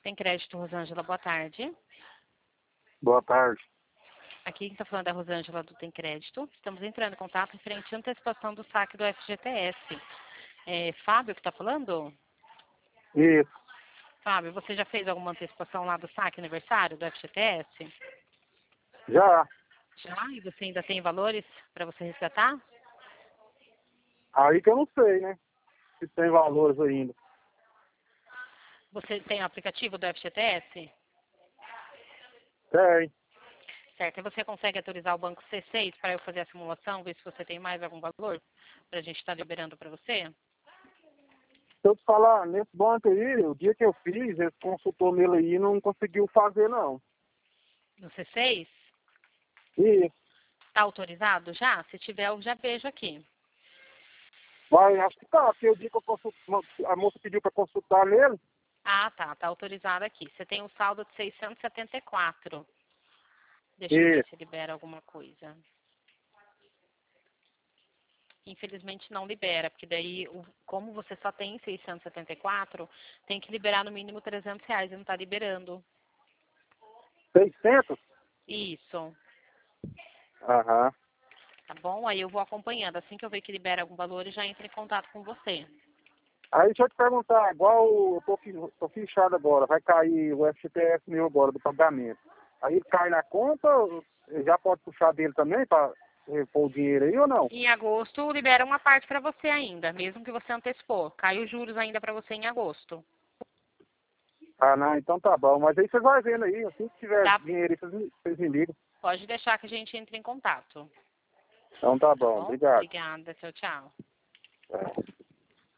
Tem crédito, Rosângela, boa tarde. Boa tarde. Aqui quem está falando é a Rosângela do Tem Crédito. Estamos entrando em contato referente à antecipação do saque do FGTS. É Fábio que está falando? Isso. Fábio, você já fez alguma antecipação lá do saque aniversário do FGTS? Já. Já? E você ainda tem valores para você resgatar? Aí que eu não sei, né? Se tem valores ainda. Você tem o aplicativo do FGTS? Tem. Certo. E você consegue autorizar o banco C6 para eu fazer a simulação, ver se você tem mais algum valor para a gente estar liberando para você? Se eu te falar, nesse banco aí, o dia que eu fiz, esse consultor nele aí não conseguiu fazer, não. No C6? Isso. Está autorizado já? Se tiver, eu já vejo aqui. Vai, acho que tá, porque o dia que eu a moça pediu para consultar nele. Ah, tá. Está autorizado aqui. Você tem um saldo de 674. Deixa eu ver Isso. se libera alguma coisa. Infelizmente não libera, porque daí, como você só tem 674, tem que liberar no mínimo R$ 300 e não está liberando. 600? Isso. Aham. Tá bom? Aí eu vou acompanhando. Assim que eu ver que libera algum valor, eu já entro em contato com você. Aí deixa eu te perguntar, igual eu tô fichado agora, vai cair o FGTS meu agora do pagamento. Aí cai na conta, já pode puxar dele também para repor o dinheiro aí ou não? Em agosto, libera uma parte para você ainda, mesmo que você antecipou. Cai os juros ainda para você em agosto. Ah, não, então tá bom. Mas aí você vai vendo aí, assim que tiver Tá? dinheiro aí, vocês me ligam. Pode deixar que a gente entre em contato. Então tá Tá bom, bom? obrigado. Obrigada. Tchau, tchau. É.